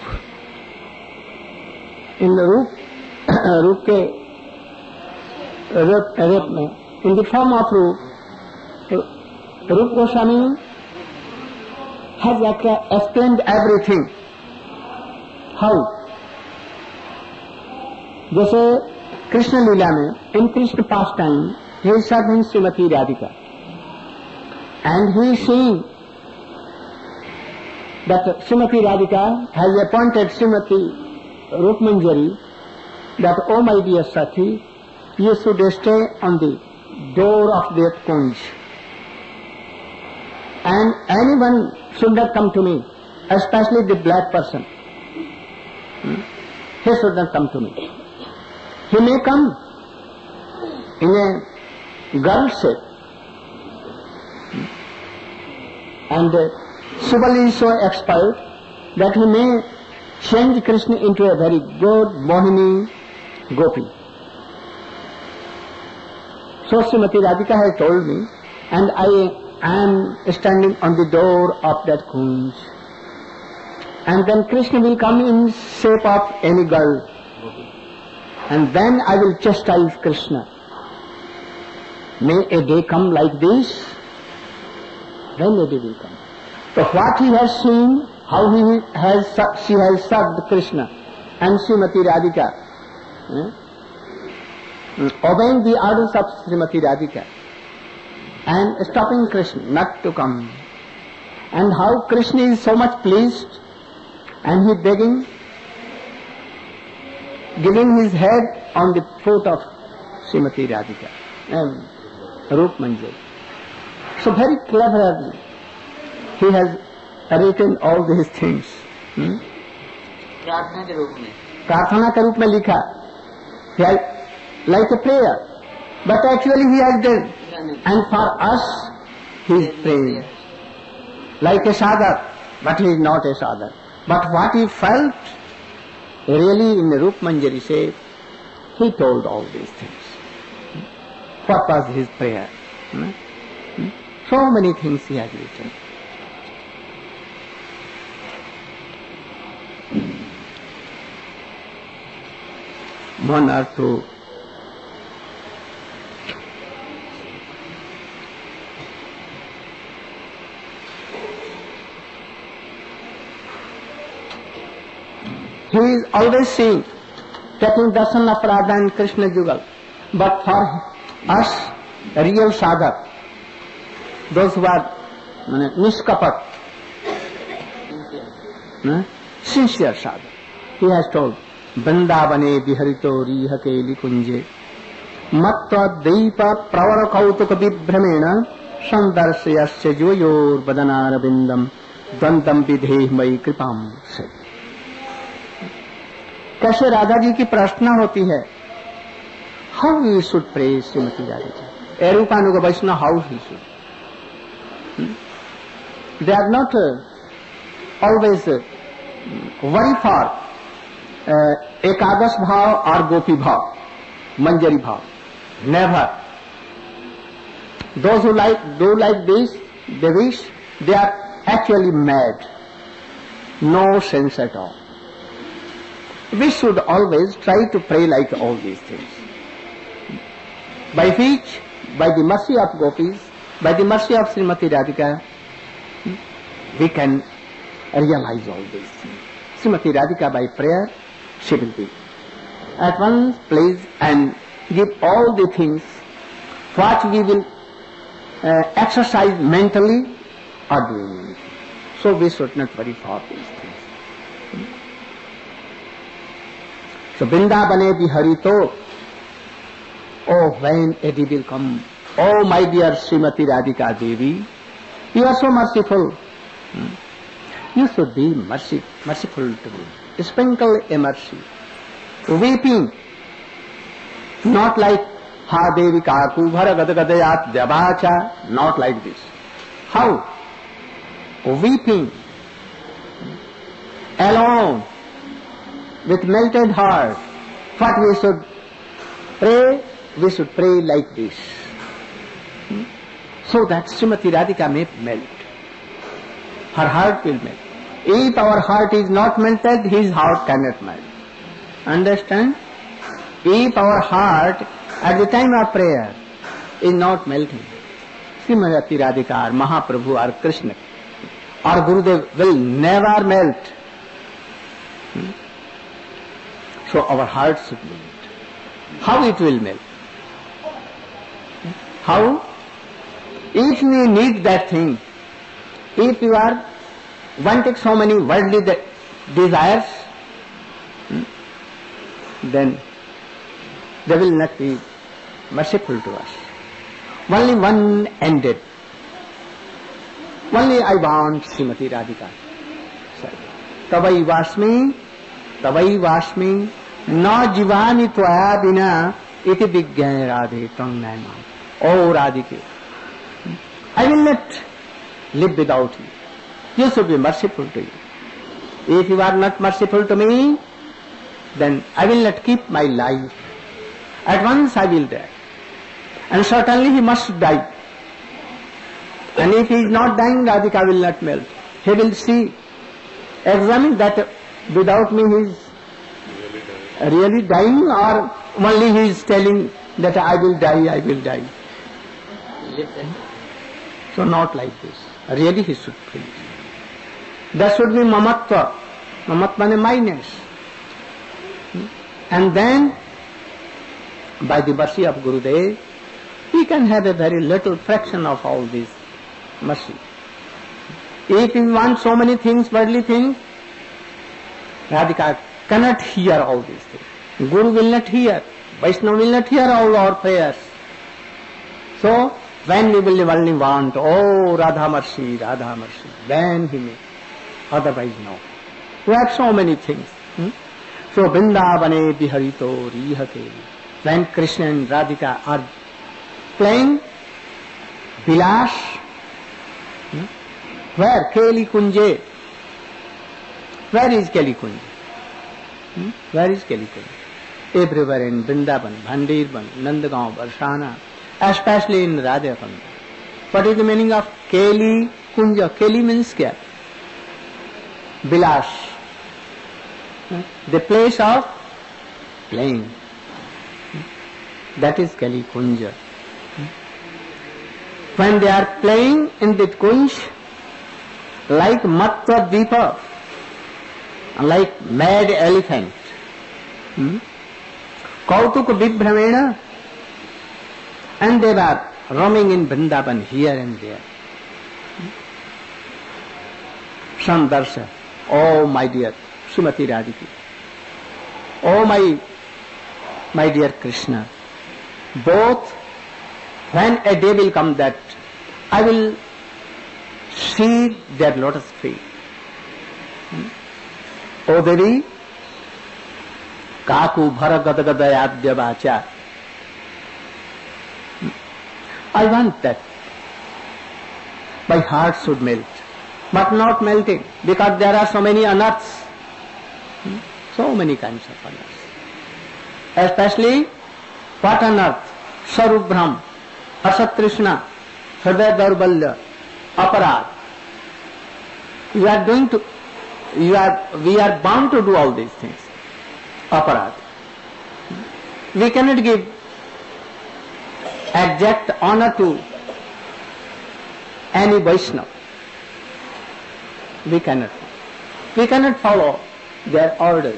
के रूप में, in the form of Rup Goswami has explained everything. How? जैसे कृष्ण लीला में, in Krishna pastime, he is serving Srimati Radhika, and he is saying that Srimati Radhika has appointed Srimati Rup Manjari that, oh my dear Sati, you should stay on the door of that kunj, and anyone should not come to me, especially the black person. He should not come to me. He may come in a girl shape, and Subali is so expert that he may change Krishna into a very good Mohini Gopi. So Srimati Radhika has told me, and I am standing on the door of that kunj, and then Krishna will come in shape of any girl, and then I will chastise Krishna. May a day come like this? When a day will come? So what he has seen, how she has served Krishna and Srimati Radhika, obeying the orders of Srimati Radhika and stopping Krishna not to come, and how Krishna is so much pleased and he begging, giving his head on the foot of Srimati Radhika and Rup Manjari. So very cleverly he has written all these things. प्रार्थना के रूप में, प्रार्थना के रूप में लिखा, like a prayer, but actually he has done, and for us he is praying like a sadhak, but he is not a sadhak. But what he felt really in the Rup Manjari say, he told all these things. What was his prayer? So many things he has written. One or two. He is always seen taking darshan of Radha and Krishna Jugal. But for us, real sadhak, those who are niskapat, sincere sadhak, he has told, Vrindavane viharito rihake likunje mattva deipa pravara kautuka vibhramena sandarsayasya joyor vadanara bindam dvantam vidhe mai kripam se. कैसे राधा जी की प्रार्थना होती है, how we should pray Shrimati Radhika, Rupanuga Vaishnava, how he should, they are not always worry for ekadasha bhava और gopi bhava, manjari bhava, never. Those who do like this, they wish, they are actually mad, no sense at all. We should always try to pray like all these things, by which, by the mercy of gopis, by the mercy of Srimati Radhika, we can realize all these things. Srimati Radhika, by prayer, she will be at once pleased and give all the things what we will exercise mentally or doing anything. So we should not worry for these things. So Vrindavane viharito, oh, when a day will come, oh my dear Srimati Radhika Devi, you are so merciful. You should be merciful to me. Sprinkle a mercy. Weeping, not like Ha Devi Kaku Bhara Gadagadayat Javacha, not like this. How? Weeping, alone, with melted heart. What we should pray? We should pray like this, so that Srimati Radhika may melt. Her heart will melt. If our heart is not melted, his heart cannot melt. Understand? If our heart at the time of prayer is not melting, Srimati Radhika or Mahaprabhu or Krishna or Gurudev will never melt. So our hearts should melt. How it will melt? How? If we need that thing, if you are wanting so many worldly desires, then they will not be merciful to us. Only one ended. Only I want Srimati Radhika. Tavai Vasmi na jivani tvaya bina iti vigyaya radhe tang naima. Oh Radhike, I will not live without you. You should be merciful to you. If you are not merciful to me, then I will not keep my life. At once I will die. And certainly he must die. And if he is not dying, Radhika will not melt. He will see, examine that without me he is really dying, or only he is telling that I will die, I will die. So not like this. Really he should please. There should be mamatva. Mamatva means minus. And then, by the mercy of Gurudev, we can have a very little fraction of all this mercy. If we want so many things, worldly things, Radhika cannot hear all these things. Guru will not hear. Vaishnava will not hear all our prayers. So, when we will only want, oh Radha mercy, then he may. Otherwise, no. We have so many things. So, Vrindavane Biharito Rihate. When Krishna and Radhika are playing Vilas, where? Keli Kunje. Where is Keli Kunj? Where is Keli Kunj? Everywhere in Vrindavan, Bhandirban, Nandagaon, Varsana, especially in Radhakund. What is the meaning of Keli Kunja? Keli means kya? Vilas. The place of playing. That is Keli Kunja. When they are playing in the Kunj, like Matva Dvipa, like mad elephant, Kautuk Vibhramena, and they are roaming in Vrindavan here and there. Sandarsha, oh my dear Srimati Radhika, oh my dear Krishna, both when a day will come that I will see their lotus feet. O Devi, Kaku Bharagadagada Vacha. I want that. My heart should melt, but not melting, because there are so many anarths, so many kinds of anarths. Especially, what anarth? Sarubhram, Asatrishna, Hriday Daurbalya, Aparad. We are bound to do all these things. Aparad. We cannot give exact honor to any Vaishnava. We cannot. We cannot follow their orders.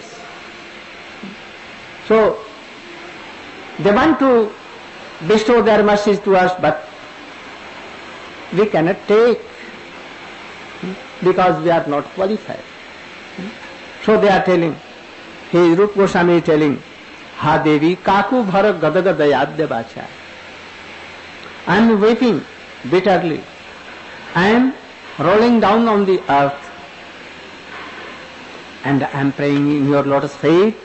So, they want to bestow their mercies to us, but we cannot take because we are not qualified. So they are telling, His Rupa Goswami is telling, Ha Devi, Kaku Bhara Gadaga Dayadya Vacha. I am weeping bitterly. I am rolling down on the earth and I am praying in your lotus feet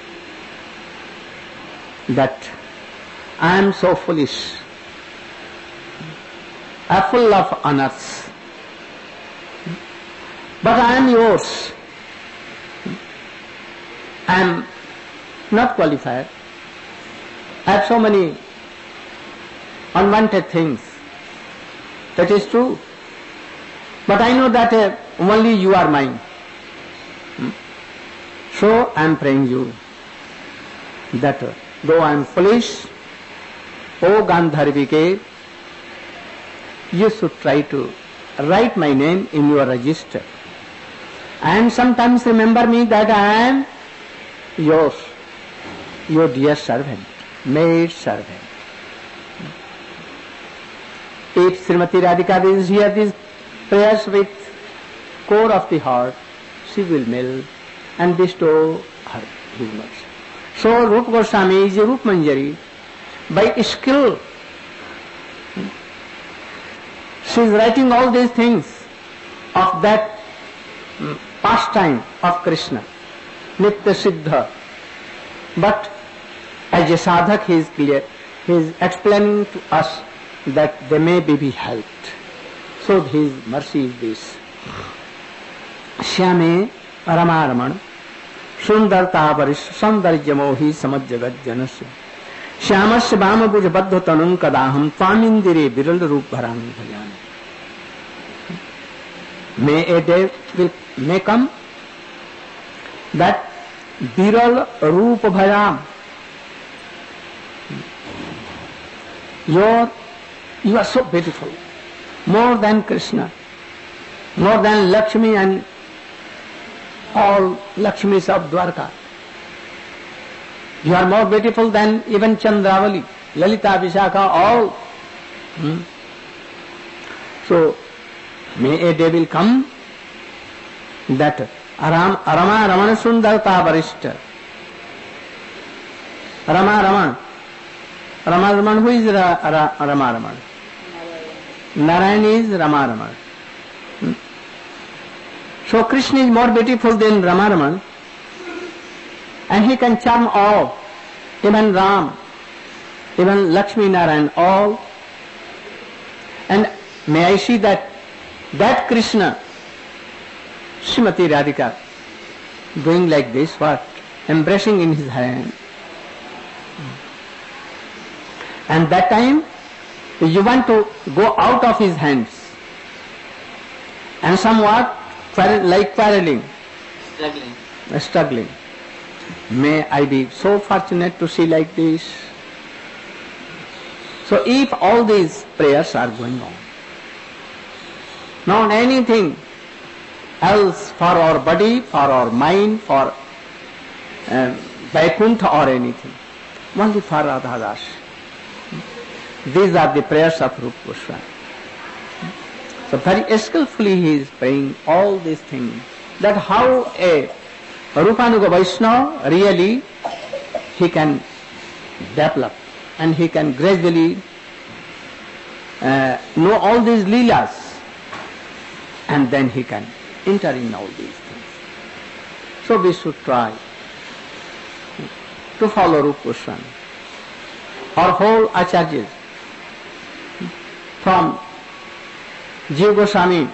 that I am so foolish, I am full of honors, but I am yours. I am not qualified. I have so many unwanted things. That is true. But I know that only you are mine. So I am praying you that though I am foolish, O Gandharvike, you should try to write my name in your register. And sometimes remember me that I am yours, your dear servant, maid servant. If Srimati Radhika will hear these prayers with core of the heart, she will melt and bestow her his mercy. So Rupa Goswami is a Rupa Manjari. By skill, she is writing all these things of that pastime of Krishna, Nitya Siddha. But as a sadhak he is clear, he is explaining to us that they may be helped. So his mercy is this. Shyame Rama Sundarta Varish Sandarjamohi Samajjagat Janasya Shyamasya Vama Bhuja Baddha Tanum Kadaham Twamindire Viral Rup Bharani Bhajani. May a day may come that Viral Rup Bhajam, you are so beautiful, more than Krishna, more than Lakshmi and all Lakshmis of Dwarka. You are more beautiful than even Chandravali, Lalita, Vishaka, all. So, may a day will come that Rama Ramana Sundarta Varishta. Rama Raman, who is Rama Raman? Narayan is Rama Raman. So Krishna is more beautiful than Rama Raman, and he can charm all, even Ram, even Lakshmi Narayan, all. And may I see that Krishna, Srimati Radhika, doing like this, what? Embracing in his hand. And that time, you want to go out of his hands, and somewhat like quarreling, struggling. May I be so fortunate to see like this. So if all these prayers are going on, not anything else for our body, for our mind, for Vaikuntha or anything, only for Radhadas. These are the prayers of Rupa Goswami. So very skillfully he is praying all these things. That how a Rupanuga Vaishnava really he can develop and he can gradually know all these leelas, and then he can enter in all these things. So we should try to follow Rupa Goswami. Our whole acharyas, from Jiva Goswami,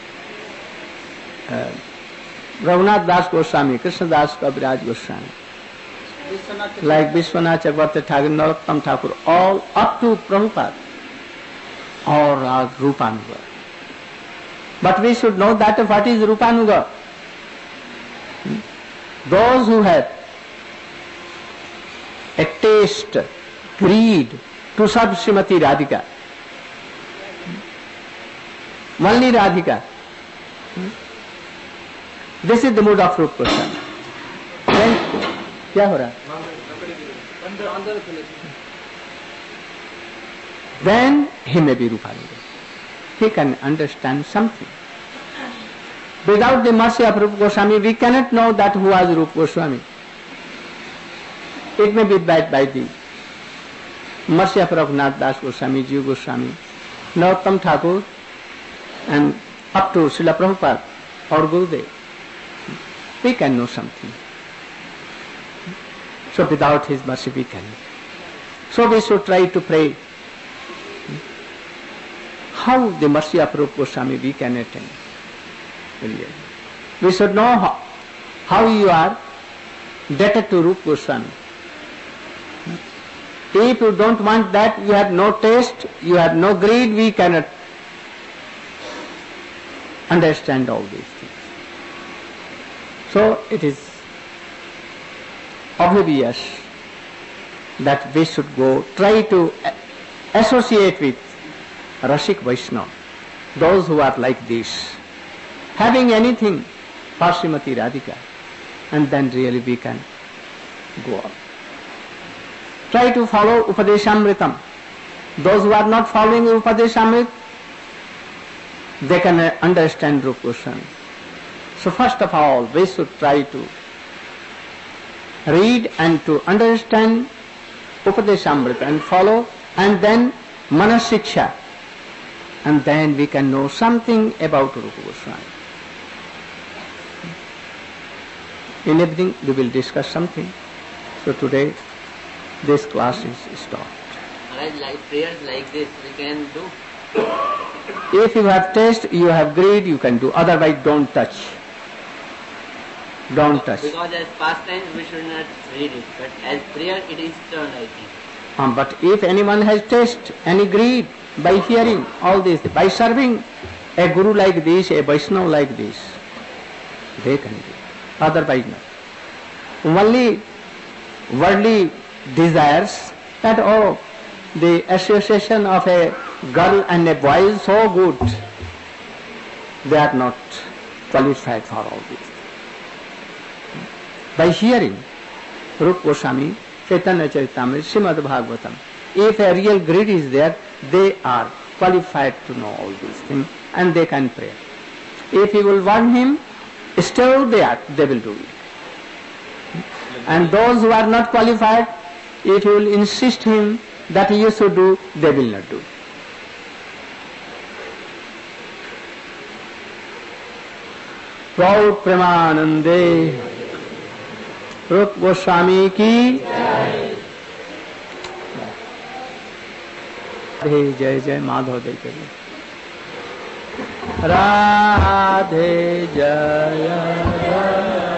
Raghunath Das Goswami, Krishna Das Kaviraj Goswami, like Vishwanath Chakravarti Thakur, Narottam Thakur, all up to Prabhupada, or Rupanuga. But we should know that what is Rupanuga. Those who have a taste, greed to serve Srimati Radhika, only Radhika. This is the mood of Rupa Goswami. Then, क्या हो रहा? Then he may be Rupanuga. He can understand something. Without the mercy of Rupa Goswami, we cannot know that who was Rupa Goswami. It may be by the mercy of Raghunath Das Goswami, Jiva Goswami, Narottam Thakur, and up to Srila Prabhupada or Gurudev, we can know something. So without his mercy we cannot. So we should try to pray how the mercy of Rupa Goswami we can attain. We should know how you are debted to Rupa Goswami. If you don't want that, you have no taste, you have no greed, we cannot understand all these things. So it is obvious that we should go try to associate with Rasik Vaishnava, those who are like this, having anything for Srimati Radhika, and then really we can go on. Try to follow Upadeshamritam. Those who are not following Upadeshamrit, they can understand Rupa Goswami. So first of all, we should try to read and to understand Upadeshamrita and follow, and then Manasiksha, and then we can know something about Rupa Goswami. In evening we will discuss something. So today this class is stopped. Like prayers like this we can do. If you have taste, you have greed, you can do. Otherwise, don't touch. Don't touch. Because as pastime we should not read it, but as prayer it is turned, I think. But if anyone has taste, any greed, by hearing all this, by serving a guru like this, a Vaishnava like this, they can do. Otherwise not. Only worldly desires that, oh, the association of a girl and a boy is so good, they are not qualified for all this. by hearing Rupa Goswami, Chaitanya Charitamrita, Srimad Bhagavatam. If a real greed is there, they are qualified to know all these things and they can pray. If you will want him, still they will do it. And those who are not qualified, if you will insist him that you should do, they will not do. Raut Premanande, Rupa Goswami ki जय जय माधव दे के राधे जय